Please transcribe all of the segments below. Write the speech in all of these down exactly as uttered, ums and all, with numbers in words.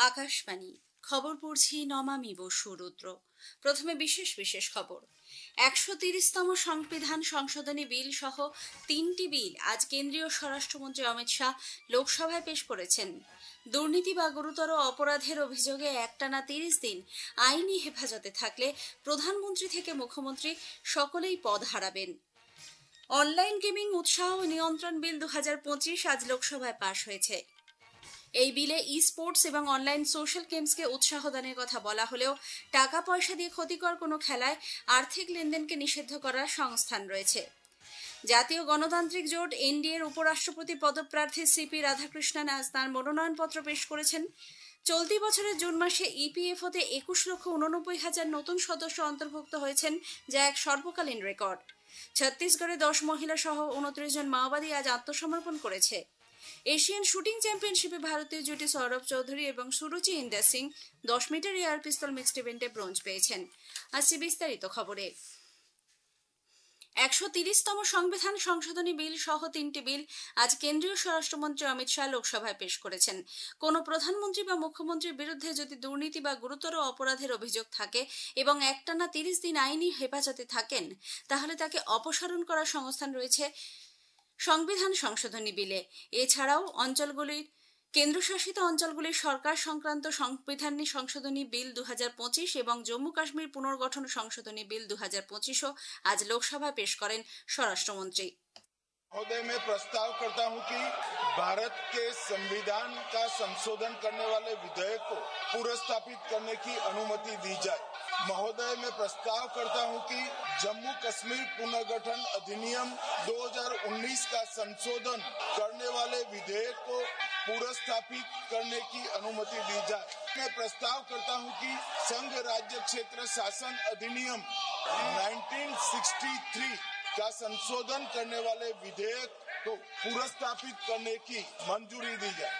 আকাশবাণী খবর পড়ছি নমামি বসু রুদ্র। প্রথমে বিশেষ বিশেষ খবর। একশো তিরিশতম সংবিধান সংশোধনী বিল সহ তিনটি বিল আজ কেন্দ্রীয় স্বরাষ্ট্রমন্ত্রী অমিত শাহ লোকসভায় পেশ করেছেন। দুর্নীতি বা গুরুতর অপরাধের অভিযোগে একটানা তিরিশ দিন আইনি হেফাজতে থাকলে প্রধানমন্ত্রী থেকে মুখ্যমন্ত্রী সকলেই পদ হারাবেন। অনলাইন গেমিং উৎসাহ ও নিয়ন্ত্রণ বিল দু হাজার পঁচিশ আজ লোকসভায় পাশ হয়েছে। এই বিলে ই স্পোর্টস এবং অনলাইন সোশ্যাল গেমসকে উৎসাহ দানের কথা বলা হলেও টাকা পয়সা দিয়ে ক্ষতিকর কোনো খেলায় আর্থিক লেনদেনকে নিষিদ্ধ করার সংস্থান রয়েছে। জাতীয় গণতান্ত্রিক জোট এনডিএর উপরাষ্ট্রপতি পদপ্রার্থী সিপি রাধাকৃষ্ণন আজ তাঁর মনোনয়নপত্র পেশ করেছেন। চলতি বছরের জুন মাসে ইপিএফওতে একুশ লক্ষ উননব্বই হাজার নতুন সদস্য অন্তর্ভুক্ত হয়েছেন, যা এক সর্বকালীন রেকর্ড। ছত্তিশগড়ে দশ মহিলা সহ উনত্রিশ জন মাওবাদী আজ আত্মসমর্পণ করেছে। এশিয়ান শুটিং চ্যাম্পিয়নশিপে ভারতীয় জুটি সৌরভ চৌধুরী এবং সুরুচি ইন্দার সিং দশ মিটার এয়ার পিস্তল মিক্সড ইভেন্টে ব্রোঞ্জ পেয়েছেন। আসছে বিস্তারিত খবরে। একশো তিরিশতম সংবিধান সংশোধনী বিল সহ তিনটি বিল আজ কেন্দ্রীয় স্বরাষ্ট্রমন্ত্রী অমিত শাহ লোকসভায় পেশ করেছেন। কোন প্রধানমন্ত্রী বা মুখ্যমন্ত্রীর বিরুদ্ধে যদি দুর্নীতি বা গুরুতর অপরাধের অভিযোগ থাকে এবং একটানা তিরিশ দিন আইনি হেফাজতে থাকেন, তাহলে তাকে অপসারণ করার সংস্থান রয়েছে সংবিধান সংশোধনী বিলে। এছাড়াও অঞ্চলগুলির কেন্দ্রশাসিত অঞ্চলগুলির সরকার সংক্রান্ত সংবিধান সংশোধনী বিল দু হাজার পঁচিশ এবং জম্মু কাশ্মীর পুনর্গঠন সংশোধনী বিল দু হাজার পঁচিশও আজ লোকসভায় পেশ করেন স্বরাষ্ট্রমন্ত্রী। महोदय, मैं प्रस्ताव करता हूं कि भारत के संविधान का संशोधन करने वाले विधेयक को पुनर्स्थापित करने की अनुमति दी जाए। महोदय, मैं प्रस्ताव करता हूं कि जम्मू कश्मीर पुनर्गठन अधिनियम दो हज़ार उन्नीस का संशोधन करने वाले विधेयक को पुनर्स्थापित करने की अनुमति दी जाए। मैं प्रस्ताव करता हूं कि संघ राज्य क्षेत्र शासन अधिनियम उन्नीस सौ तिरसठ का संशोधन करने वाले विधेयक को पुनर्स्थापित करने की मंजूरी दी जाए।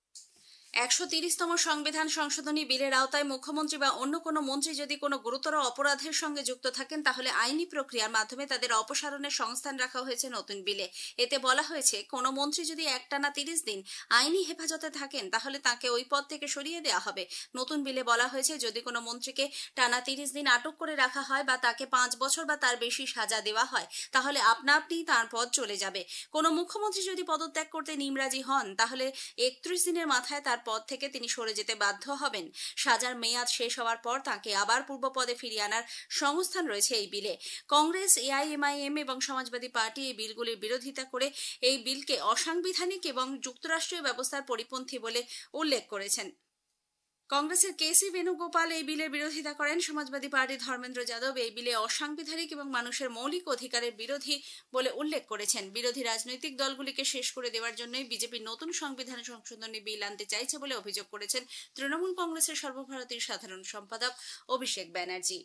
একশো তিরিশতম সংবিধান সংশোধনী বিলের আওতায় মুখ্যমন্ত্রী বা অন্য কোনো মন্ত্রী যদি কোনো গুরুতর অপরাধের সঙ্গে যুক্ত থাকেন, তাহলে আইনি প্রক্রিয়ার মাধ্যমে তাদের অপসারণের সংস্থান রাখা হয়েছে নতুন বিলে। এতে বলা হয়েছে, কোনো মন্ত্রী যদি একটানা তিরিশ দিন আইনি হেফাজতে থাকেন, তাহলে তাকে ওই পদ থেকে সরিয়ে দেওয়া হবে। নতুন বিলে বলা হয়েছে, যদি কোনো মন্ত্রীকে টানা তিরিশ দিন আটক করে রাখা হয় বা তাকে পাঁচ বছর বা তার বেশি সাজা দেওয়া হয়, তাহলে আপনা আপনি তার পদ চলে যাবে। কোনো মুখ্যমন্ত্রী যদি পদত্যাগ করতে নিমরাজি হন, তাহলে একত্রিশ দিনের মাথায় তার পদ থেকে তিনি সরে যেতে বাধ্য হবেন। সাজার মেয়াদ শেষ হওয়ার পর তাকে আবার পূর্ব পদে ফিরিয়ে আনার সংস্থান রয়েছে এই বিলে। কংগ্রেস, এআইএমআইএম এবং সমাজবাদী পার্টি এই বিলগুলির বিরোধিতা করে এই বিলকে অসাংবিধানিক এবং যুক্তরাষ্ট্রীয় ব্যবস্থার পরিপন্থী বলে উল্লেখ করেছেন। কংগ্রেসের কে সি বেণুগোপাল এই বিলের বিরোধিতা করেন। সমাজবাদী পার্টির ধর্মেন্দ্র যাদব এই বিলে অসাংবিধানিক এবং মানুষের মৌলিক অধিকারের বিরোধী বলে উল্লেখ করেছেন। বিরোধী রাজনৈতিক দলগুলিকে শেষ করে দেওয়ার জন্যই বিজেপি নতুন সংবিধান সংশোধনী বিল আনতে চাইছে বলে অভিযোগ করেছেন তৃণমূল কংগ্রেসের সর্বভারতীয় সাধারণ সম্পাদক অভিষেক ব্যানার্জি।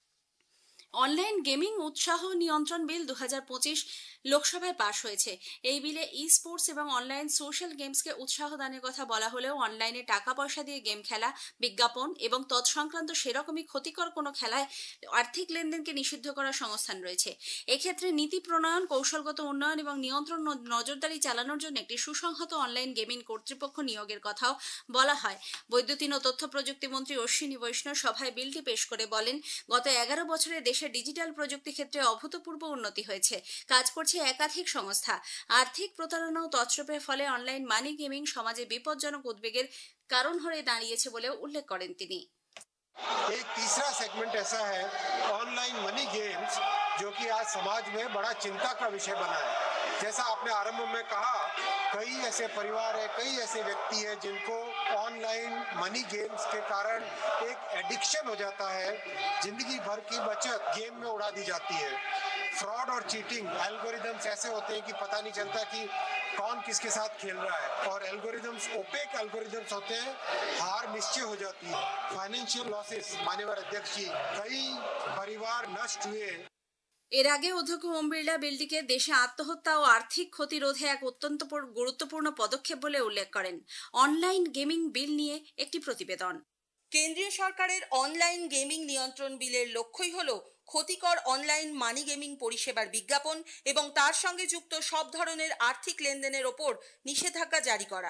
অনলাইন গেমিং উৎসাহ নিয়ন্ত্রণ বিল দু হাজার পঁচিশ লোকসভায় পাশ হয়েছে। এই বিলে ই স্পোর্টস এবং অনলাইন সোশ্যাল গেমসকে উৎসাহ দানের কথা বলা হলেও অনলাইনে টাকা পয়সা দিয়ে গেম খেলা, বিজ্ঞাপন এবং তৎসংক্রান্ত সেরকমই ক্ষতিকর কোনো খেলায় আর্থিক লেনদেনকে নিষিদ্ধ করার সংস্থান রয়েছে। এক্ষেত্রে নীতি প্রণয়ন, কৌশলগত উন্নয়ন এবং নিয়ন্ত্রণ নজরদারি চালানোর জন্য একটি সুসংহত অনলাইন গেমিং কর্তৃপক্ষ নিয়োগের কথাও বলা হয়। বৈদ্যুতিন ও তথ্য প্রযুক্তি মন্ত্রী অশ্বিনী বৈষ্ণব সভায় বিলটি পেশ করে বলেন, গত এগারো বছরে দেশে ডিজিটাল প্রযুক্তি ক্ষেত্রে অভূতপূর্ব উন্নতি হয়েছে। কাজ করছে একাধিক সংস্থা। আর্থিক প্রতারণা ও তছরূপের ফলে অনলাইন মানি গেমিং সমাজে বিপজ্জনক উদ্বেগের কারণ হয়ে দাঁড়িয়েছে বলেও উল্লেখ করেন তিনি। एक तीसरा सेगमेंट ऐसा है ऑनलाइन मनी गेम्स, जो कि आज समाज में बड़ा चिंता का विषय बना है। जैसा आपने आरंभ में कहा, कई ऐसे परिवार है, कई ऐसे व्यक्ति है जिनको ऑनलाइन मनी गेम्स के कारण एक एडिक्शन हो जाता है, जिंदगी भर की बचत गेम में उड़ा दी जाती है। फ्रॉड और चीटिंग एल्गोरिदम्स ऐसे होते हैं कि पता नहीं चलता कि कौन किसके साथ खेल रहा है, और एल्गोरिदम्स ओपेक एल्गोरिदम्स होते हैं, हार निश्चय हो जाती है। फाइनेंशियल लॉसेस, माननीय अध्यक्ष जी, कई परिवार नष्ट हुए। এর আগে অধ্যক্ষ ওম বিড়লা বিলটিকে দেশে আত্মহত্যা ও আর্থিক ক্ষতি রোধে এক অত্যন্ত গুরুত্বপূর্ণ পদক্ষেপ বলে উল্লেখ করেন। অনলাইন গেমিং বিল নিয়ে একটি প্রতিবেদন। কেন্দ্রীয় সরকারের অনলাইন গেমিং নিয়ন্ত্রণ বিলের লক্ষ্যই হল ক্ষতিকর অনলাইন মানি গেমিং পরিষেবার বিজ্ঞাপন এবং তার সঙ্গে যুক্ত সব ধরনের আর্থিক লেনদেনের ওপর নিষেধাজ্ঞা জারি করা।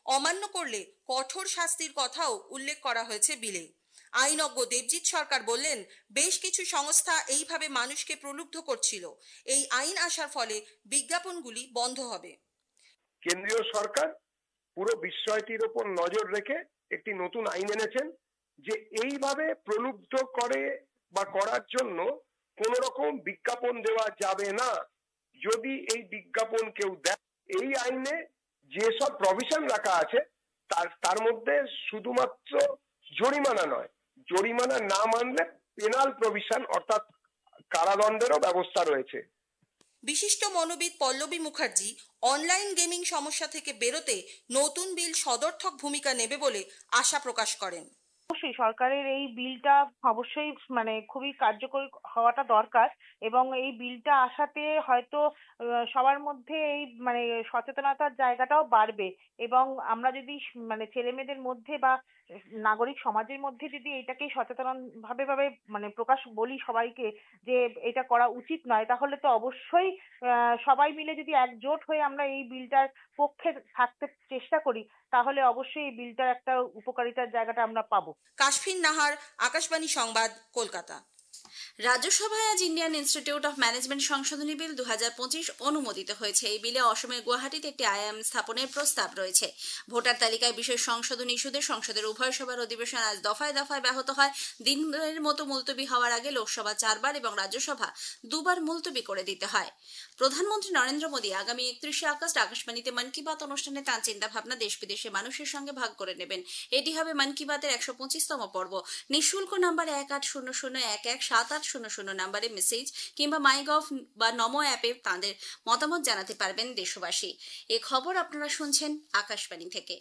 অমান্য করলে কঠোর শাস্তির কথাও উল্লেখ করা হয়েছে বিলে। আইনজ্ঞ দেবজিৎ সরকার বললেন, বেশ কিছু সংস্থা এইভাবে মানুষকে প্রলুব্ধ করছিল। এই আইন আসার ফলে বিজ্ঞাপনগুলি বন্ধ হবে। কেন্দ্রীয় সরকার পুরো বিষয়টির উপর নজর রেখে একটি নতুন আইন এনেছেন, যে এইভাবে প্রলুব্ধ করে বা করার জন্য কোন রকম বিজ্ঞাপন দেওয়া যাবে না। যদি এই বিজ্ঞাপন কেউ দেয়, এই আইনে যেসব প্রভিশন রাখা আছে তার তার মধ্যে শুধুমাত্র জরিমানা নয়, জরিমানা না মানলে পেনাল প্রভিশন অর্থাৎ কারাদণ্ডেরও ব্যবস্থা রয়েছে। বিশিষ্ট মনোবিদ পল্লবী মুখার্জি অনলাইন গেমিং সমস্যা থেকে বেরোতে নতুন বিল সদর্থক ভূমিকা নেবে বলে আশা প্রকাশ করেন। অবশ্যই সরকারের এই বিলটা অবশ্যই মানে খুবই কার্যকরী হওয়াটা দরকার, এবং এই বিলটা আসাতে হয়তো সবার মধ্যে এই মানে সচেতনতার জায়গাটাও বাড়বে, এবং আমরা যদি মানে ছেলে মেয়েদের মধ্যে বা নাগরিক সমাজের মধ্যে যদি এটাকে সচেতন ভাবে ভাবে মানে প্রকাশ বলি সবাইকে যে এটা করা উচিত নয়, তাহলে তো অবশ্যই সবাই মিলে যদি একজোট হয়ে আমরা এই বিলটার পক্ষে থাকতে চেষ্টা করি, তাহলে অবশ্যই এই বিলটার একটা উপকারিতার জায়গাটা আমরা পাবো। কাশফিন নাহার, আকাশবাণী সংবাদ, কলকাতা। রাজ্যসভায় আজ ইন্ডিয়ান ইনস্টিটিউট অফ ম্যানেজমেন্ট সংশোধনী বিল দু হাজার পঁচিশ অনুমোদিত হয়েছে। এই বিলে অসমের গুয়াহাটিতে একটি আইআইএম স্থাপনের প্রস্তাব রয়েছে। ভোটার তালিকায় বিশেষ সংশোধন ইস্যুতে সংসদের উভয় সভার অধিবেশন আজ দফায় দফায় ব্যাহত হয়। দিনের মতো মুলতবি হওয়ার আগে লোকসভা চারবার এবং রাজ্যসভা দুবার মুলতবি করে দিতে হয়। প্রধানমন্ত্রী নরেন্দ্র মোদী আগামী একত্রিশে আগস্ট আকাশবাণীতে মন কি বাত অনুষ্ঠানে তাঁর চিন্তাভাবনা দেশ বিদেশে মানুষের সঙ্গে ভাগ করে নেবেন। এটি হবে মন কি বাতের একশো পঁচিশতম পর্ব। নিঃশুল্ক নাম্বার এক আট শূন্য শূন্য এক এক সাত আট শূন্য শূন্য নাম্বারে মেসেজ কিংবা মাইগভ বা নমো অ্যাপে তাঁদের মতামত জানাতে পারবেন দেশবাসী। এ খবর আপনারা শুনছেন আকাশবাণী থেকে।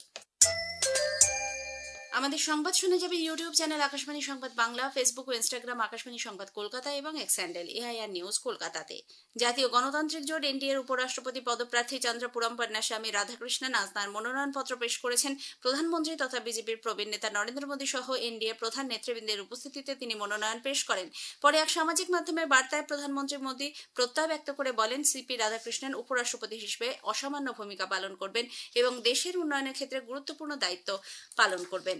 আমাদের সংবাদ শুনে যাবে ইউটিউব চ্যানেল আকাশবাণী সংবাদ বাংলা, ফেসবুক ও ইনস্টাগ্রাম আকাশবাণী সংবাদ কলকাতা এবং এক্স হ্যান্ডেল এআইআর নিউজ কলকাতাতে। জাতীয় গণতান্ত্রিক জোট এনডিএর উপরাষ্ট্রপতি পদপ্রার্থী চন্দ্রপুরম পন্নাস্বামী রাধাকৃষ্ণন আজ তাঁর মনোনয়নপত্র পেশ করেছেন। প্রধানমন্ত্রী তথা বিজেপির প্রবীণ নেতা নরেন্দ্র মোদী সহ এনডিএ প্রধান নেতৃবৃন্দের উপস্থিতিতে তিনি মনোনয়ন পেশ করেন। পরে এক সামাজিক মাধ্যমের বার্তায় প্রধানমন্ত্রী মোদী প্রত্যয় ব্যক্ত করে বলেন, সিপি রাধাকৃষ্ণন উপরাষ্ট্রপতি হিসেবে অসামান্য ভূমিকা পালন করবেন এবং দেশের উন্নয়নের ক্ষেত্রে গুরুত্বপূর্ণ দায়িত্ব পালন করবেন।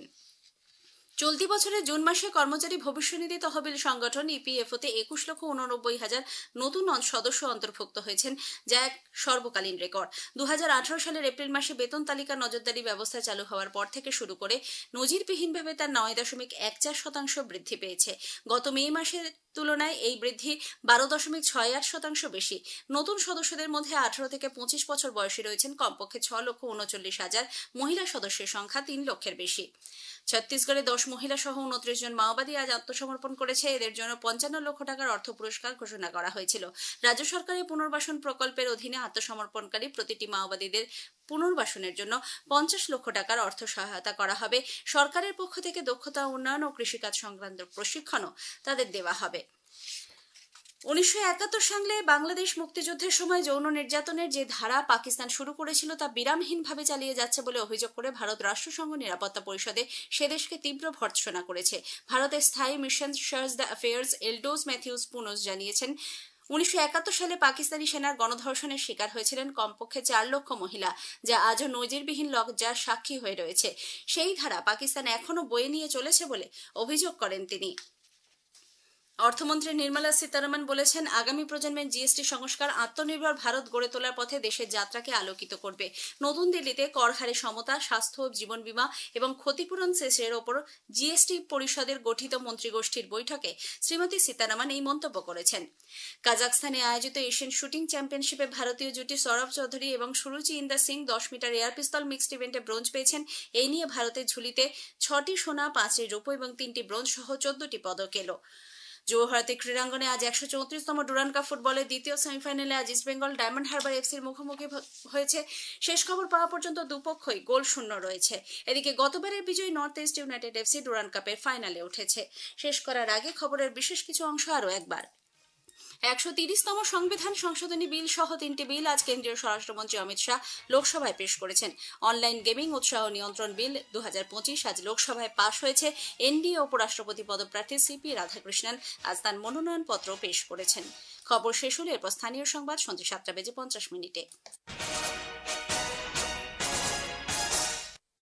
চলতি বছরের জুন মাসে কর্মচারী ভবিষ্যনিধি তহবিল সংগঠন ইপিএফওতে একুশ লক্ষ উননব্বই হাজার নতুন সদস্য অন্তর্ভুক্ত হয়েছেন, যা এক সর্বকালীন রেকর্ড। দু হাজার আঠারো সালের এপ্রিল মাসে বেতন তালিকা নজরদারি ব্যবস্থা চালু হওয়ার পর থেকে শুরু করে নজিরবিহীনভাবে তার নয় দশমিক এক চার শতাংশ বৃদ্ধি পেয়েছে। গত মে মাসের তুলনায় এই বৃদ্ধি বারো দশমিক ছয় আট শতাংশ বেশি। নতুন সদস্যদের মধ্যে আঠারো থেকে পঁচিশ বছর বয়সী রয়েছেন কমপক্ষে ছ লক্ষ উনচল্লিশ হাজার, মহিলা সদস্যের সংখ্যা তিন লক্ষের বেশি। ছত্তিশগড়ে দশ মহিলা সহ উনত্রিশ জন মাওবাদী আজ আত্মসমর্পণ করেছে। এদের জন্য পঞ্চান্ন লক্ষ টাকার অর্থ পুরস্কার ঘোষণা করা হয়েছিল। রাজ্য সরকারের পুনর্বাসন প্রকল্পের অধীনে আত্মসমর্পণকারী প্রতিটি মাওবাদীদের পুনর্বাসনের জন্য পঞ্চাশ লক্ষ টাকার অর্থ সহায়তা করা হবে। সরকারের পক্ষ থেকে দক্ষতা উন্নয়ন ও কৃষিকাজ সংক্রান্ত প্রশিক্ষণও তাদের দেওয়া হবে। উনিশশো একাত্তর সালে বাংলাদেশ মুক্তিযুদ্ধের সময় যৌন নির্যাতনের যে ধারা পাকিস্তান শুরু করেছিল তা বিরামহীনভাবে চালিয়ে যাচ্ছে বলে অভিযোগ করে ভারত রাষ্ট্রসংঘ নিরাপত্তা পরিষদে সে দেশকে তীব্র ভর্ৎসনা করেছে। ভারতের স্থায়ী mission chargé d' affaires Eldos Mathews Punnoose জানিয়েছেন, উনিশশো একাত্তর সালে পাকিস্তানি সেনার গণধর্ষণের শিকার হয়েছিলেন কমপক্ষে চার লক্ষ মহিলা, যা আজও নজিরবিহীন লজ্জার সাক্ষী হয়ে রয়েছে। সেই ধারা পাকিস্তান এখনো বয়ে নিয়ে চলেছে বলে অভিযোগ করেন তিনি। অর্থমন্ত্রী নির্মলা সীতারমণ বলেছেন, আগামী প্রজন্মের জিএসটি সংস্কার আত্মনির্ভর ভারত গড়ে তোলার পথে দেশের যাত্রাকে আলোকিত করবে। নতুন দিল্লিতে কর হারে সমতা, স্বাস্থ্য, জীবন বীমা এবং ক্ষতিপূরণ শেষের ওপর জিএসটি পরিষদের গঠিত মন্ত্রীগোষ্ঠীর বৈঠকে শ্রীমতী সীতারমণ এই মন্তব্য করেছেন। কাজাখস্তানে আয়োজিত এশিয়ান শুটিং চ্যাম্পিয়নশিপে ভারতীয় জুটি সৌরভ চৌধুরী এবং সুরুচি ইন্দার সিং দশ মিটার এয়ার পিস্তল মিক্সড ইভেন্টে ব্রোঞ্জ পেয়েছেন। এই নিয়ে ভারতের ঝুলিতে ছটি সোনা, পাঁচটি রূপো এবং তিনটি ব্রোঞ্জ সহ চোদ্দটি পদক এলো। জৌহারতী ক্রীড়াঙ্গনে আজ একশো চৌত্রিশতম ডুরান্ড কাপ ফুটবলের দ্বিতীয় সেমিফাইনালে আজ ইস্টবেঙ্গল ডায়মন্ড হারবার এফসির মুখোমুখি হয়েছে। শেষ খবর পাওয়া পর্যন্ত দুপক্ষই গোল শূন্য রয়েছে। এদিকে গতবারের বিজয়ী North East United FC Durand কাপের ফাইনালে উঠেছে। শেষ করার আগে খবরের বিশেষ কিছু অংশ আরও একবার। একশো তিরিশতম সংবিধান সংশোধনী বিল সহ তিনটি বিল আজ কেন্দ্রীয় স্বরাষ্ট্রমন্ত্রী অমিত শাহ লোকসভায় পেশ করেছেন। অনলাইন গেমিং উৎসাহ নিয়ন্ত্রণ বিল দু হাজার পঁচিশ আজ লোকসভায় পাশ হয়েছে। এনডিএ উপরাষ্ট্রপতি পদপ্রার্থী সিপি রাধাকৃষ্ণন আজ তাঁর মনোনয়নপত্র পেশ করেছেন। খবর শেষ হলে এরপর স্থানীয় সংবাদ সন্ধ্যে সাতটা বেজে পঞ্চাশ মিনিটে।